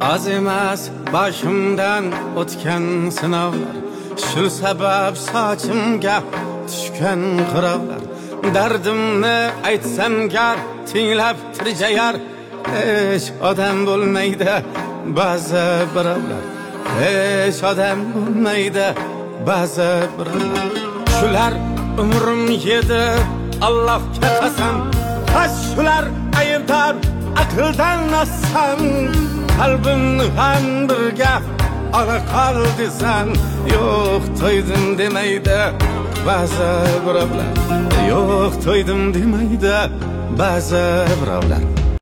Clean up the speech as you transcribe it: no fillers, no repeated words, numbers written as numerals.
Az emas başımdan o'tgan sinovlar, shu sabab sochimga tushgan qirovlar. Dardimni aytsam gar tinglab tirjayar, hech odam bo'lmaydi ba'zi birovlar, hech odam bo'lmaydi ba'zi birovlar. Shular umrim yedi Allohga qasam, shular aybdor aqldan nassam. Qalbimni ham bir gap ola qol desam, yo'q to'ydim demaydi ba'zi birovlar, yo'q to'ydim demaydi ba'zi birovlar.